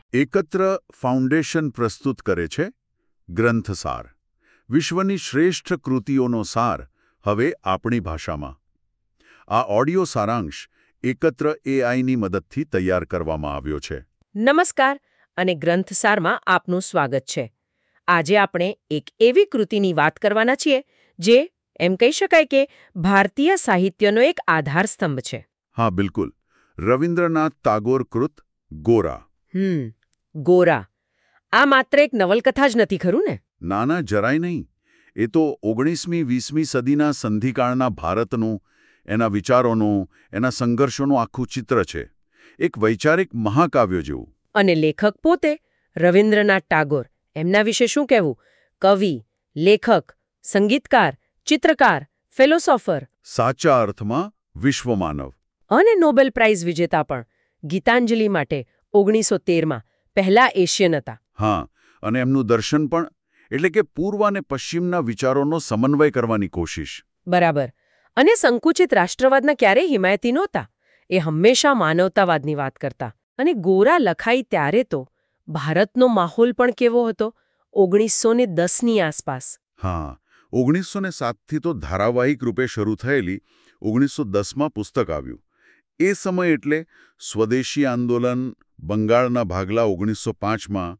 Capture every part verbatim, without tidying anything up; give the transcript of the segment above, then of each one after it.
એકત્ર ફાઉન્ડેશન પ્રસ્તુત કરે છે ગ્રંથસાર, વિશ્વની શ્રેષ્ઠ કૃતિઓનો સાર હવે આપણી ભાષામાં. આ ઓડિયો સારાંશ એકત્ર એઆઈની મદદથી તૈયાર કરવામાં આવ્યો છે. નમસ્કાર અને ગ્રંથસારમાં આપનું સ્વાગત છે. આજે આપણે એક એવી કૃતિની વાત કરવાના છીએ જે એમ કહી શકાય કે ભારતીય સાહિત્યનો એક આધારસ્તંભ છે. હા, બિલકુલ. રવિન્દ્રનાથ ટાગોર કૃત ગોરા. હમ ગોરા. આ માત્ર એક નવલકથા જ નથી, ખરું ને? નાના, જરાય નહીં. એ તો ઓગણીસમી વીસમી સદીના સંધિકાળના ભારતનું, એના વિચારોનું, એના સંઘર્ષોનું આખું ચિત્ર છે. એક વૈચારિક મહાકાવ્ય જેવું. અને લેખક પોતે રવિન્દ્રનાથ ટાગોર. એમના વિશે શું કહેવું? કવિ, લેખક, સંગીતકાર, ચિત્રકાર, ફિલોસોફર. સાચા અર્થમાં વિશ્વમાનવ. અને નોબેલ પ્રાઇઝ વિજેતા પણ. ગીતાંજલિ માટે ઓગણીસો તેરમાં પહેલા એશિયન હતા. હા, અને એમનું દર્શન પણ, એટલે કે પૂર્વ અને પશ્ચિમના વિચારોનો સમન્વય કરવાની કોશિશ. બરાબર. અને સંકુચિત રાષ્ટ્રવાદના ક્યારેય હિમાયતી નહોતા. એ હંમેશા માનવતાવાદની વાત કરતા. અને ગોરા લખાઈ ત્યારે તો ભારતનો માહોલ પણ કેવો હતો? ઓગણીસો ને દસની આસપાસ. હા, ઓગણીસો ને સાતથી તો ધારાવાહિક રૂપે શરૂ થયેલી ઓગણીસો દસમાં પુસ્તક આવ્યું. એ સમય એટલે સ્વદેશી આંદોલન, બંગાળના ભાગલા ઓગણીસો પાંચમાં.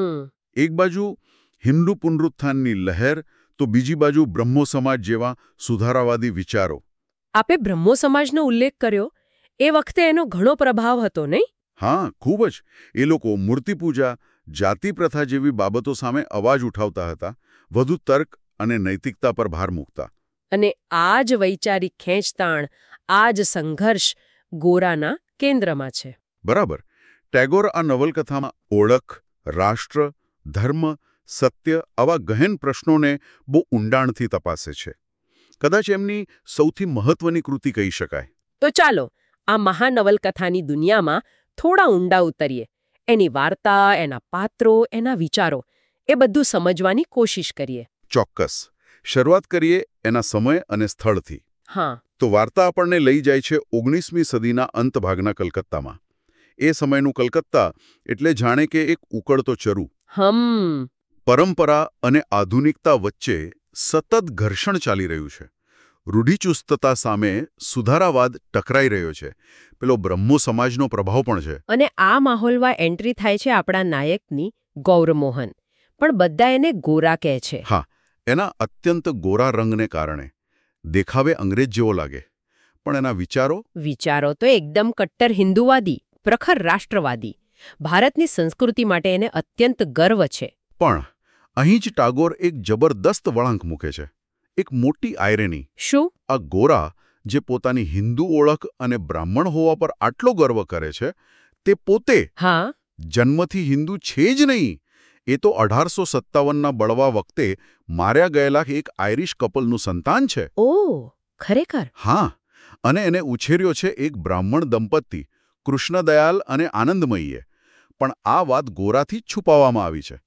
એક બાજુ હિન્દુ પુનરુત્થાનની લહેર, તો બીજી બાજુ બ્રહ્મો સમાજ જેવા સુધારાવાદી વિચારો. આપે બ્રહ્મો સમાજનો ઉલ્લેખ કર્યો. એ વખતે એનો ઘણો પ્રભાવ હતો, નહીં? હા, ખૂબ જ. એ લોકો મૂર્તિપૂજા, જાતિ પ્રથા જેવી બાબતો સામે અવાજ ઉઠાવતા હતા, વધુ તર્ક અને નૈતિકતા પર ભાર મૂકતા. અને આ જ વૈચારિક ખેંચતાણ, આ જ સંઘર્ષ ગોરાના કેન્દ્રમાં છે. બરાબર. ટેગોર આ નવલકથામાં ઓળખ, રાષ્ટ્ર, ધર્મ, સત્ય આવા ગહન પ્રશ્નોને બહુ ઊંડાણથી તપાસે છે. કદાચ એમની સૌથી મહત્વની કૃતિ કહી શકાય. તો ચાલો આ મહાનવલકથાની દુનિયામાં થોડા ઊંડા ઉતરીએ. એની વાર્તા, એના પાત્રો, એના વિચારો, એ બધું સમજવાની કોશિશ કરીએ. ચોક્કસ. શરૂઆત કરીએ એના સમય અને સ્થળથી. હા. તો વાર્તા આપણને લઈ જાય છે ઓગણીસમી સદીના અંતભાગના કલકત્તામાં. એ સમયનું કલકત્તા એટલે જાણે કે એક ઉકળતો ચરુ. હમ પરંપરા અને આધુનિકતા વચ્ચે સતત ઘર્ષણ ચાલી રહ્યું છે. રૂઢિચુસ્તતા સામે સુધારાવાદ ટકરાઈ રહ્યો છે. પેલો બ્રહ્મો સમાજનો પ્રભાવ પણ છે. અને આ માહોલમાં એન્ટ્રી થાય છે આપણા નાયકની, ગૌરમોહન. પણ બધા એને ગોરા કહે છે. હા, એના અત્યંત ગોરા રંગને કારણે. દેખાવે અંગ્રેજ જેવો લાગે, પણ એના વિચારો વિચારો તો એકદમ કટ્ટર હિન્દુવાદી, પ્રખર રાષ્ટ્રવાદી. ભારતની સંસ્કૃતિ માટે એને અત્યંત ગર્વ છે. પણ અહીં જ ટાગોર એક જબરદસ્ત વળાંક મૂકે છે. એક મોટી આયરેની. શું? આ ગોરા જે પોતાની હિન્દુ ઓળખ અને બ્રાહ્મણ હોવા પર આટલો ગર્વ કરે છે, તે પોતે હા જન્મથી હિન્દુ છે જ નહીં. એ તો અઢારસો સત્તાવનના બળવા વખતે માર્યા ગયેલા એક આયરિશ કપલનું સંતાન છે. ઓહ, ખરેખર? હા, અને એને ઉછેર્યો છે એક બ્રાહ્મણ દંપતી, કૃષ્ણદયાલ અને આનંદમયીએ. પણ આ વાત ગોરાથી જ છુપાવવામાં આવી છે.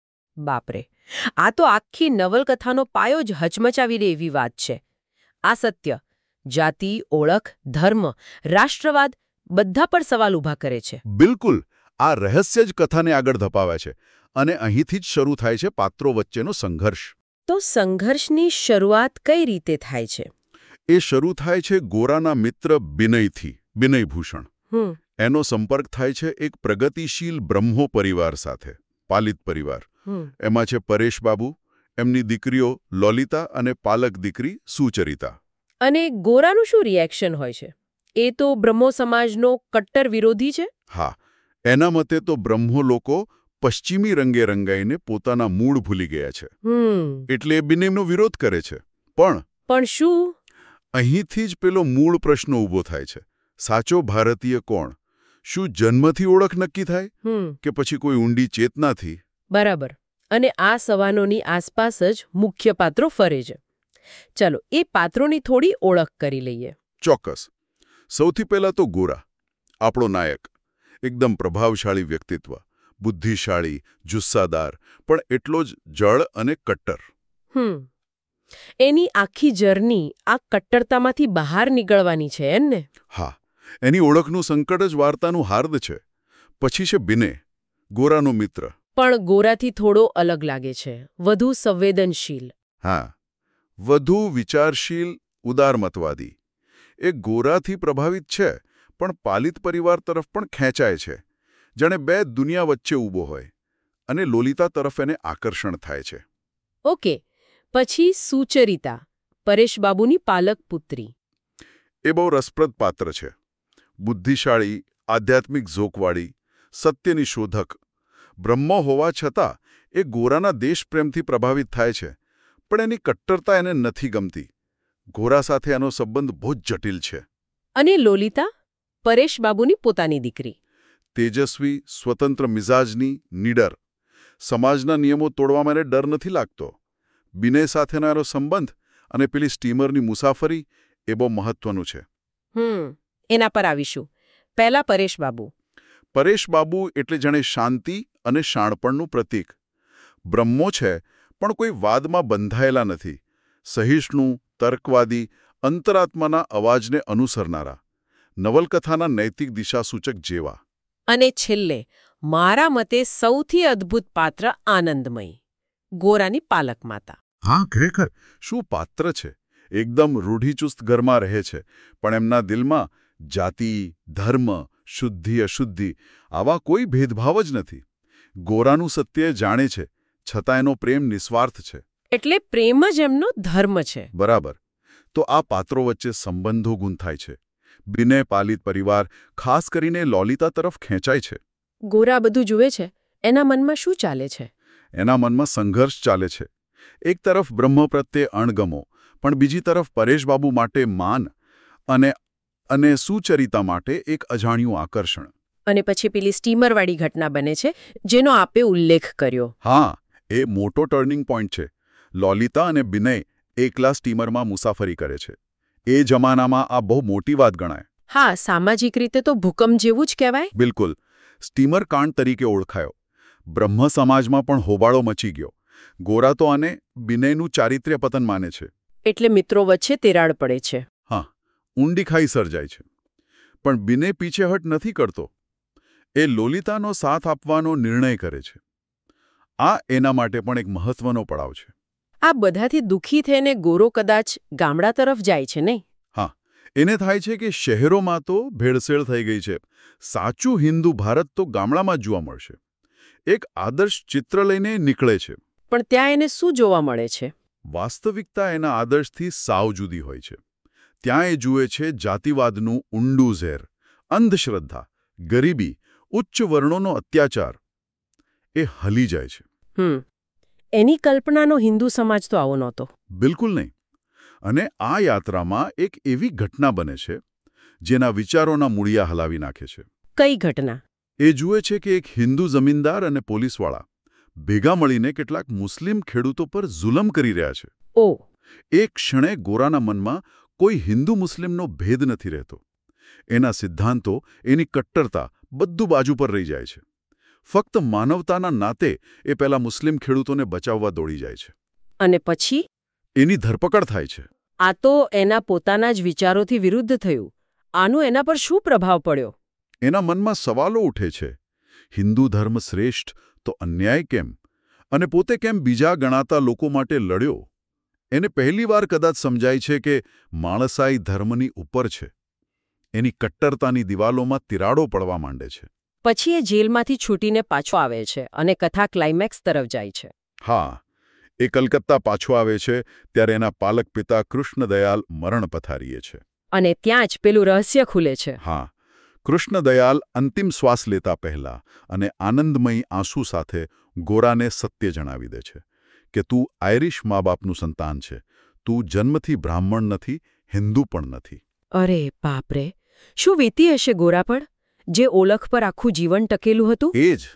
બાપરે, આ તો આખી નવલકથાનો પાયો જ હચમચાવી દે એવી વાત છે. આ સત્ય, જાતિ, ઓળખ, ધર્મ, રાષ્ટ્રવાદ બધા પર સવાલ ઊભા કરે છે. બિલકુલ. આ રહસ્ય જ કથાને આગળ ધપાવે છે. અને અહીંથી જ શરૂ થાય છે પાત્રો વચ્ચેનો સંઘર્ષ. તો સંઘર્ષની શરૂઆત કઈ રીતે થાય છે? એ શરૂ થાય છે ગોરાના મિત્ર બિનયથી, બિનયભૂષણ. એનો સંપર્ક થાય છે એક પ્રગતિશીલ બ્રહ્મો પરિવાર સાથે, પાલિત પરિવાર. એમાં છે પરેશબાબુ, એમની દીકરીઓ લોલિતા અને પાલક દીકરી સુચરિતા. અને ગોરાનું શું રિએક્શન હોય છે? એ તો બ્રહ્મો સમાજનો કટ્ટર વિરોધી છે. હા, એના મતે તો બ્રહ્મો લોકો પશ્ચિમી રંગે રંગાઈને પોતાના મૂળ ભૂલી ગયા છે. એટલે એ બિનયનો વિરોધ કરે છે. પણ પણ શું? અહીંથી જ પેલો મૂળ પ્રશ્ન ઊભો થાય છે. સાચો ભારતીય કોણ? શું જન્મથી ઓળખ નક્કી થાય કે પછી કોઈ ઊંડી ચેતનાથી? બરાબર. અને આ સવાલોની આસપાસ જ મુખ્ય પાત્રો ફરે છે. ચલો એ પાત્રોની થોડી ઓળખ કરી લઈએ. ચોક્કસ. સૌથી પહેલા તો ગોરા, આપણો નાયક. એકદમ પ્રભાવશાળી વ્યક્તિત્વ, બુદ્ધિશાળી, જુસ્સાદાર, પણ એટલો જ જળ અને કટ્ટર. હમ એની આખી જર્ની આ કટ્ટરતામાંથી બહાર નીકળવાની છે એમને. હા, એની ઓળખનું સંકટ જ વાર્તાનું હાર્દ છે. પછી છે બિને, ગોરાનો મિત્ર. પણ ગોરાથી થોડો અલગ લાગે છે, વધુ સંવેદનશીલ. હા, વધુ વિચારશીલ, ઉદારમતવાદી. એ ગોરાથી પ્રભાવિત છે, પણ પાલિત પરિવાર તરફ પણ ખેંચાય છે. જાણે બે દુનિયા વચ્ચે ઊભો હોય. અને લોલિતા તરફ એને આકર્ષણ થાય છે. ઓકે, પછી સુચરિતા, પરેશબાબુની પાલક પુત્રી. એ બહુ રસપ્રદ પાત્ર છે. બુદ્ધિશાળી, આધ્યાત્મિક ઝોકવાળી, સત્યની શોધક. બ્રહ્મ હોવા છતાં એ ગોરાના દેશપ્રેમથી પ્રભાવિત થાય છે, પણ એની કટ્ટરતા એને નથી ગમતી. ગોરા સાથે એનો સંબંધ બહુ જ જટિલ છે. અને લોલિતા, પરેશબાબુની પોતાની દીકરી. તેજસ્વી, સ્વતંત્ર મિજાજની, નીડર. સમાજના નિયમો તોડવામાં એને ડર નથી લાગતો. બિનય સાથેનો એનો સંબંધ અને પેલી સ્ટીમરની મુસાફરી એ બહુ મહત્વનું છે. હમ એના પર આવીશું. પહેલા પરેશબાબુ. પરેશબાબુ એટલે જાણે શાંતિ અને શાણપણનું પ્રતીક. બ્રહ્મો છે, પણ કોઈ વાદમાં બંધાયેલા નથી. સહિષ્ણુ, તર્કવાદી, અંતરાત્માના અવાજને અનુસરનારા. નવલકથાના નૈતિક દિશાસૂચક જેવા. અને છેલ્લે, મારા મતે સૌથી અદ્ભુત પાત્ર આનંદમયી, ગોરાની પાલક માતા. હા, ખરેખર શું પાત્ર છે. એકદમ રૂઢિચુસ્ત ઘરમાં રહે છે, પણ એમના દિલમાં જાતિ, ધર્મ, શુદ્ધિ અશુદ્ધિ આવા કોઈ ભેદભાવ જ નથી. ગોરાનું સત્ય જાણે છે, છતાં એનો પ્રેમ નિસ્વાર્થ છે. એટલે પ્રેમ જ એમનો ધર્મ છે. બરાબર. તો આ પાત્રો વચ્ચે સંબંધો ગૂંથાય છે. બિનય પાલિત પરિવાર ખાસ કરીને લોલિતા તરફ ખેંચાય છે. ગોરા બધું જુએ છે, એના મનમાં શું ચાલે છે? એના મનમાં સંઘર્ષ ચાલે છે. એક તરફ બ્રહ્મ પ્રત્યે અણગમો, પણ બીજી તરફ પરેશબાબુ માટે માન અને અને સુચરિતા માટે એક અજાણ્યું આકર્ષણ. અને પછી પેલી સ્ટીમરવાળી ઘટના બને છે, જેનો આપે ઉલ્લેખ કર્યો. હા, એ મોટો ટર્નિંગ પોઈન્ટ છે. લોલિતા અને બિનય એકલા સ્ટીમરમાં મુસાફરી કરે છે. એ જમાનામાં આ બહુ મોટી વાત ગણાય. હા, સામાજિક રીતે તો ભૂકંપ જેવું જ કહેવાય. બિલકુલ. સ્ટીમર કાંડ તરીકે ઓળખાયો. બ્રહ્મ સમાજમાં પણ હોબાળો મચી ગયો. ગોરા તો આને બિનયનું ચારિત્ર્ય પતન માને છે. એટલે મિત્રો વચ્ચે તિરાડ પડે છે. હા, ઊંડી ખાઈ સર્જાય છે. પણ બિનય પીછેહટ નથી કરતો. એ લોલિતાનો સાથ આપવાનો નિર્ણય કરે છે. આ એના માટે પણ એક મહત્વનો પડાવ છે. આ બધાથી દુઃખી થઈને ગોરો કદાચ ગામડા તરફ જાય છે, નહીં? હા, એને થાય છે કે શહેરોમાં તો ભેળસેળ થઈ ગઈ છે. સાચું હિન્દુ ભારત તો ગામડામાં જ જોવા મળશે. એક આદર્શ ચિત્ર લઈને નીકળે છે. પણ ત્યાં એને શું જોવા મળે છે? વાસ્તવિકતા એના આદર્શથી સાવ જુદી હોય છે. ત્યાં એ જુએ છે જાતિવાદનું ઊંડું ઝેર, અંધશ્રદ્ધા, ગરીબી, ઉચ્ચ વર્ણોનો અત્યાચાર. એ હલી જાય છે. હમ એની કલ્પનાનો હિન્દુ સમાજ તો આવો નહોતો. બિલકુલ નહીં. અને આ યાત્રામાં એક એવી ઘટના બને છે જેના વિચારોના મૂળિયા હલાવી નાખે છે. કઈ ઘટના? એ જુએ છે કે એક હિન્દુ જમીનદાર અને પોલીસવાળા ભેગા મળીને કેટલાક મુસ્લિમ ખેડૂતો પર જુલમ કરી રહ્યા છે. ઓ એક ક્ષણે ગોરાના મનમાં કોઈ હિન્દુ મુસ્લિમનો ભેદ નથી રહેતો. એના સિદ્ધાંતો, એની કટ્ટરતા બધું બાજુ પર રહી જાય છે. ફક્ત માનવતાના નાતે એ પેલા મુસ્લિમ ખેડૂતોને બચાવવા દોડી જાય છે. અને પછી? એની ધરપકડ થાય છે. આ તો એના પોતાના જ વિચારોથી વિરુદ્ધ થયું. આનો એના પર શું પ્રભાવ પડ્યો? એના મનમાં સવાલો ઉઠે છે. હિન્દુ ધર્મ શ્રેષ્ઠ તો અન્યાય કેમ? અને પોતે કેમ બીજા ગણાતા લોકો માટે લડ્યો? એને પહેલીવાર કદાચ સમજાય છે કે માણસાઈ ધર્મની ઉપર છે. એની કટ્ટરતાની દિવાલોમાં તિરાડો પડવા માંડે છે. પછી એ જેલમાંથી છૂટીને પાછો આવે છે અને કથા ક્લાઇમેક્સ તરફ જાય છે. હા, એ કલકત્તા પાછો આવે છે ત્યારે એના પાલક પિતા કૃષ્ણદયાલ મરણ પથારીએ છે. અને ત્યાં જ પેલું રહસ્ય ખુલે છે. હા, કૃષ્ણદયાલ અંતિમ શ્વાસ લેતા પહેલા અને આનંદમયી આંસુ સાથે ગોરાને સત્ય જણાવી દે છે કે તું આયરિશ મા બાપનું સંતાન છે. તું જન્મથી બ્રાહ્મણ નથી, હિન્દુ પણ નથી. અરે બાપરે, શું વીતી હશે ગોરા પર, જે ઓળખ પર આખું જીવન ટકેલું હતું? એ જ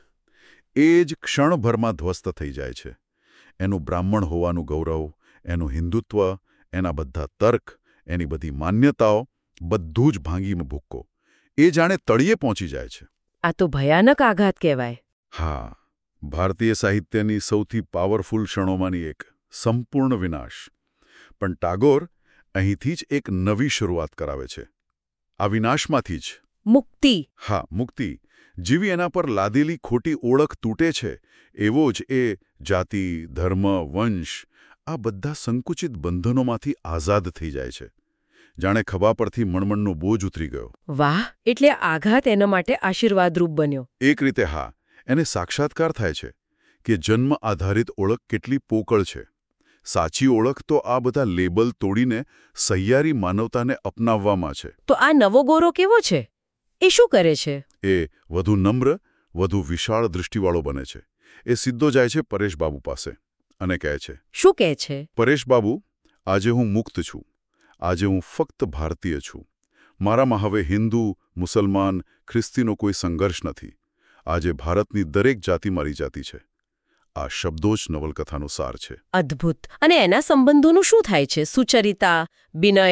એ જ ક્ષણભરમાં ધ્વસ્ત થઈ જાય છે. એનું બ્રાહ્મણ હોવાનું ગૌરવ, એનું હિન્દુત્વ, એના બધા તર્ક, એની બધી માન્યતાઓ, બધું જ ભાંગીમાં ભૂક્કો. એ જાણે તળિયે પહોંચી જાય છે. આ તો ભયાનક આઘાત કહેવાય. હા, ભારતીય સાહિત્યની સૌથી પાવરફુલ ક્ષણોમાંની એક, સંપૂર્ણ વિનાશ. પણ ટાગોર અહીંથી જ એક નવી શરૂઆત કરાવે છે. આ વિનાશમાંથી જ મુક્તિ. હા, મુક્તિ. જેવી એના પર લાદેલી ખોટી ઓળખ તૂટે છે એવો જ એ જાતિ, ધર્મ, વંશ આ બધા સંકુચિત બંધનોમાંથી આઝાદ થઈ જાય છે. જાણે ખભા પરથી મણમણનો બોજ ઉતરી ગયો. વાહ, એટલે આઘાત એના માટે આશીર્વાદરૂપ બન્યો. એક રીતે હા, એને સાક્ષાત્કાર થાય છે કે જન્મ આધારિત ઓળખ કેટલી પોકળ છે. સાચી ઓળખ તો આ બધા લેબલ તોડીને સહિયારી માનવતાને અપનાવવામાં છે. તો આ નવો ગોરો કેવો છે? એ શું કરે છે? એ વધુ નમ્ર, વધુ વિશાળ દૃષ્ટિવાળો બને છે. એ સીધો જાય છે પરેશબાબુ પાસે અને કહે છે, શું કહે છે? પરેશબાબુ, આજે હું મુક્ત છું. આજે હું ફક્ત ભારતીય છું. મારામાં હવે હિન્દુ, મુસલમાન, ખ્રિસ્તીનો કોઈ સંઘર્ષ નથી. આજે ભારતની દરેક જાતિ મારી જાતિ છે. આ શબ્દો જ નવલકથાનો સાર છે. અદ્ભુત. અને એના સંબંધોનું શું થાય છે? સુચરિતા, બિનય?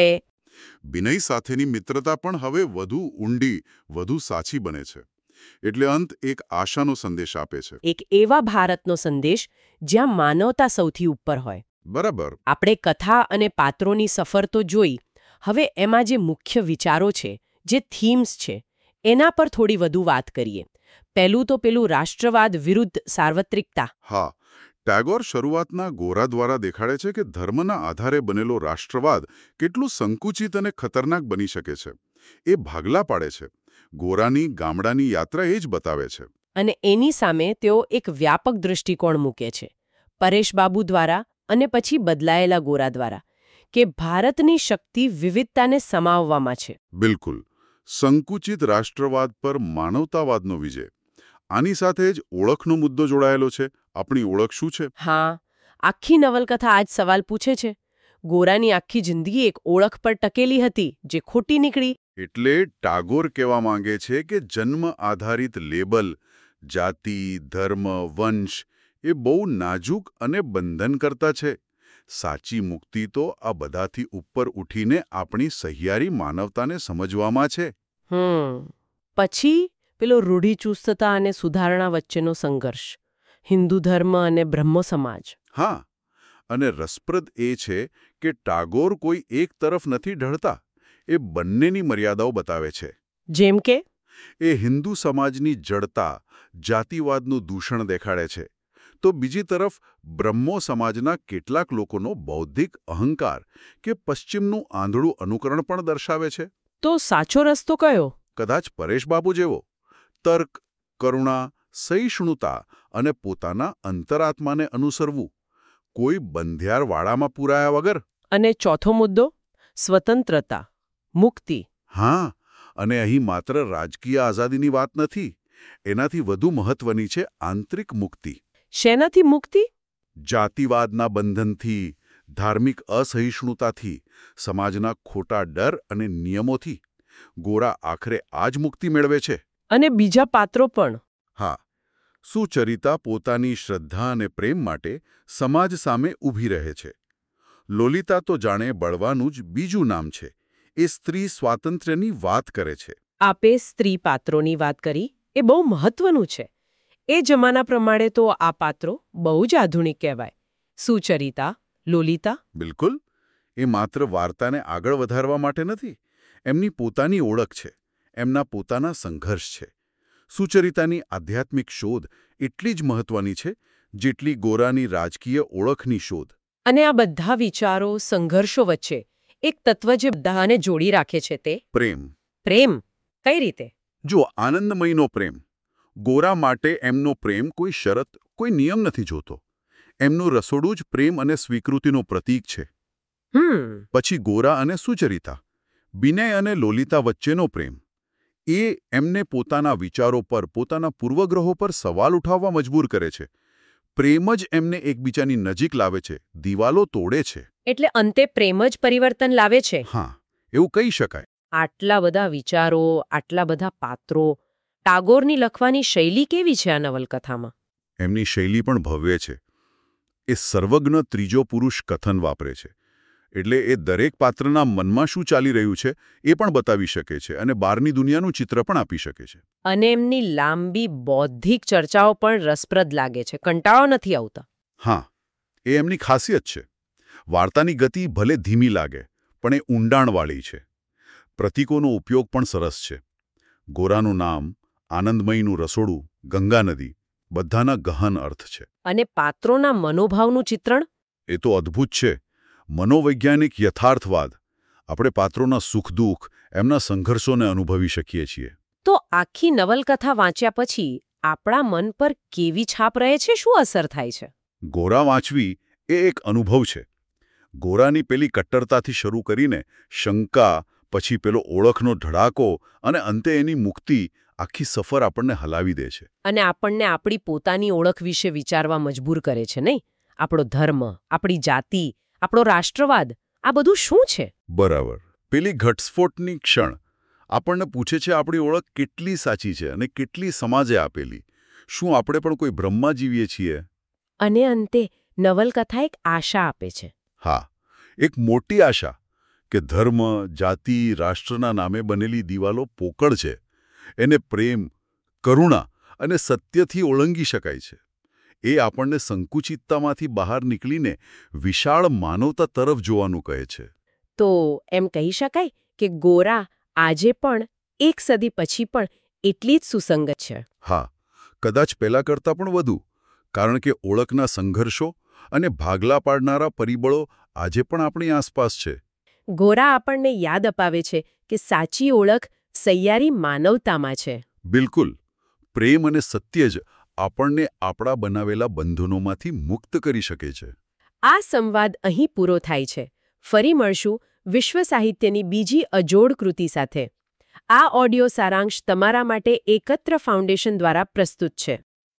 બિનય સાથેની મિત્રતા પણ હવે વધુ ઊંડી, વધુ સાચી બને છે. એટલે અંત એક આશાનો સંદેશ આપે છે. એક એવા ભારતનો સંદેશ જ્યાં માનવતા સૌથી ઉપર હોય. બરાબર. આપણે કથા અને પાત્રોની સફર તો જોઈ. હવે એમાં જે મુખ્ય વિચારો છે, જે થીમ્સ છે, એના પર થોડી વધુ વાત કરીએ. પહેલું તો પેલું રાષ્ટ્રવાદ વિરુદ્ધ સાર્વત્રિકતા. હા, ટેગોર શરૂઆતના ગોરા દ્વારા દેખાડે છે કે ધર્મના આધારે બનેલો રાષ્ટ્રવાદ કેટલું સંકુચિત અને ખતરનાક બની શકે છે. એ ભાગલા પાડે છે. ગોરાની ગામડાની યાત્રા એ જ બતાવે છે. અને એની સામે તેઓ એક વ્યાપક દૃષ્ટિકોણ મૂકે છે, પરેશબાબુ દ્વારા અને પછી બદલાયેલા ગોરા દ્વારા, કે ભારતની શક્તિ વિવિધતાને સમાવવામાં છે. બિલકુલ. સંકુચિત રાષ્ટ્રવાદ પર માનવતાવાદનો વિજય. આની સાથે જ ઓળખનો મુદ્દો જોડાયેલો છે. આપણી ઓળખ શું છે? હા, આખી નવલકથા આ જ સવાલ પૂછે છે. ગોરાની આખી જિંદગી એક ઓળખ પર ટકેલી હતી, જે ખોટી નીકળી. એટલે ટાગોર કહેવા માંગે છે કે જન્મ આધારિત લેબલ, જાતિ, ધર્મ, વંશ એ બહુ નાજુક અને બંધનકર્તા છે. સાચી મુક્તિ તો આ બધાથી ઉપર ઉઠીને આપણી સહિયારી માનવતાને સમજવામાં છે. હમ પછી પેલો રૂઢિચુસ્તતા અને સુધારણા વચ્ચેનો સંઘર્ષ, હિન્દુ ધર્મ અને બ્રહ્મ સમાજ. હા, અને રસપ્રદ એ છે કે ટાગોર કોઈ એક તરફ નથી ઢળતા. એ બંનેની મર્યાદાઓ બતાવે છે. જેમ કે એ હિન્દુ સમાજની જડતા, જાતિવાદનું દૂષણ દેખાડે છે, તો બીજી તરફ બ્રહ્મો સમાજના કેટલાક લોકોનો બૌદ્ધિક અહંકાર કે પશ્ચિમનું આંધળું અનુકરણ પણ દર્શાવે છે. તો સાચો રસ્તો કયો? કદાચ પરેશબાબુ જેવો તર્ક, કરુણા, સહિષ્ણુતા અને પોતાના અંતરાત્માને અનુસરવું, કોઈ બંધિયાર વાડામાં પૂરાયા વગર. અને ચોથો મુદ્દો, સ્વતંત્રતા, મુક્તિ. હા, અને અહીં માત્ર રાજકીય આઝાદીની વાત નથી. એનાથી વધુ મહત્વની છે આંતરિક મુક્તિ. શેનાથી મુક્તિ? જાતિવાદના બંધનથી, ધાર્મિક અસહિષ્ણુતાથી, સમાજના ખોટા ડર અને નિયમોથી. ગોરા આખરે આ જ મુક્તિ મેળવે છે. અને બીજા પાત્રો પણ. હા, સુચરિતા પોતાની શ્રદ્ધા અને પ્રેમ માટે સમાજ સામે ઊભી રહે છે. લોલિતા તો જાણે બળવાનું જ બીજું નામ છે. એ સ્ત્રી સ્વાતંત્ર્યની વાત કરે છે. આપે સ્ત્રી પાત્રોની વાત કરી, એ બહુ મહત્વનું છે. એ જમાના પ્રમાણે તો આ પાત્રો બહુ જ આધુનિક કહેવાય. સુચરિતા, લોલિતા. બિલકુલ. એ માત્ર વાર્તાને આગળ વધારવા માટે નથી. એમની પોતાની ઓળખ છે. એમના પોતાના સંઘર્ષ છે. સુચરિતાની આધ્યાત્મિક શોધ એટલી જ મહત્વની છે જેટલી ગોરાની રાજકીય ઓળખની શોધ. અને આ બધા વિચારો, સંઘર્ષો વચ્ચે એક તત્વ જે બધાને જોડી રાખે છે તે પ્રેમ. પ્રેમ. કઈ રીતે? જો આનંદમયનો પ્રેમ. ગોરા માટે એમનો પ્રેમ કોઈ શરત, કોઈ નિયમ નથી જોતો. એમનું રસોડું જ પ્રેમ અને સ્વીકૃતિનું પ્રતીક છે. હમ પછી ગોરા અને સુચરિતા, બિનય અને લોલિતા વચ્ચેનો પ્રેમ. એ એમને પોતાના વિચારો પર, પોતાના પૂર્વગ્રહો પર સવાલ ઉઠાવવા મજબૂર કરે છે. પ્રેમ જ એમને એકબીજાની નજીક લાવે છે, દિવાલો તોડે છે. એટલે અંતે પ્રેમ જ પરિવર્તન લાવે છે. હા, એવું કહી શકાય. આટલા બધા વિચારો, આટલા બધા પાત્રો, ટાગોરની લખવાની શૈલી કેવી છે આ નવલકથામાં? એમની શૈલી પણ ભવ્ય છે. એ સર્વજ્ઞ ત્રીજો પુરુષ કથન વાપરે છે. એટલે એ દરેક પાત્રના મનમાં શું ચાલી રહ્યું છે એ પણ બતાવી શકે છે અને બહારની દુનિયાનું ચિત્ર પણ આપી શકે છે. અને એમની લાંબી બૌદ્ધિક ચર્ચાઓ પણ રસપ્રદ લાગે છે. કંટાળો નથી આવતા. હા, એ એમની ખાસિયત છે. વાર્તાની ગતિ ભલે ધીમી લાગે, પણ એ ઊંડાણવાળી છે. પ્રતીકોનો ઉપયોગ પણ સરસ છે. ગોરાનું નામ, આનંદમયીનું રસોડું, ગંગા નદી બધાના ગહન અર્થ છે. અને પાત્રોના મનોભાવનું ચિત્રણ? એ તો અદ્ભુત છે. મનોવૈજ્ઞાનિક યથાર્થવાદ. આપણે પાત્રોના સુખ દુઃખ, એમના સંઘર્ષોને અનુભવી શકીએ છીએ. તો આખી નવલકથા વાંચ્યા પછી આપણા મન પર કેવી છાપ રહે છે, શું અસર થાય છે? ગોરા વાંચવી એ એક અનુભવ છે. ગોરાની પેલી કટ્ટરતાથી શરૂ કરીને શંકા, પછી પેલો ઓળખનો ધડાકો અને અંતે એની મુક્તિ, આખી સફર આપણને હલાવી દે છે. અને આપણને આપણી પોતાની ઓળખ વિશે વિચારવા મજબૂર કરે છે, નહીં? આપણો ધર્મ, આપણી જાતિ, આપણો રાષ્ટ્રવાદ, આ બધું શું છે? બરાબર. પેલી ઘટસ્ફોટની ક્ષણ આપણને પૂછે છે આપણી ઓળખ કેટલી સાચી છે અને કેટલી સમાજે આપેલી. શું આપણે પણ કોઈ બ્રહ્મા જીવીએ છીએ? અને અંતે નવલકથા એક આશા આપે છે. હા, એક મોટી આશા કે ધર્મ, જાતિ, રાષ્ટ્રના નામે બનેલી દિવાલો પોકળ છે. એને પ્રેમ, કરુણા અને સત્યથી ઓળંગી શકાય છે. એ આપણને સંકુચિતતામાંથી બહાર નીકળીને વિશાળ માનવતા તરફ જોવાનું કહે છે. તો એમ કહી શકાય કે ગોરા આજે પણ એક સદી પછી પણ એટલી જ સુસંગત છે. હા, કદાચ પહેલા કરતાં પણ વધુ, કારણ કે ઓળખના સંઘર્ષો અને ભાગલા પાડનારા પરિબળો આજે પણ આપણી આસપાસ છે. ગોરા આપણને યાદ અપાવે છે કે સાચી ઓળખ સહિયારી માનવતામાં છે. બિલકુલ. પ્રેમ અને સત્ય જ આપણને આપણા બનાવેલા બંધનોમાંથી મુક્ત કરી શકે છે. આ સંવાદ અહીં પૂરો થાય છે. ફરી મળશું વિશ્વ સાહિત્યની બીજી અજોડ કૃતિ સાથે. આ ઓડિયો સારાંશ તમારા માટે એકત્ર ફાઉન્ડેશન દ્વારા પ્રસ્તુત છે.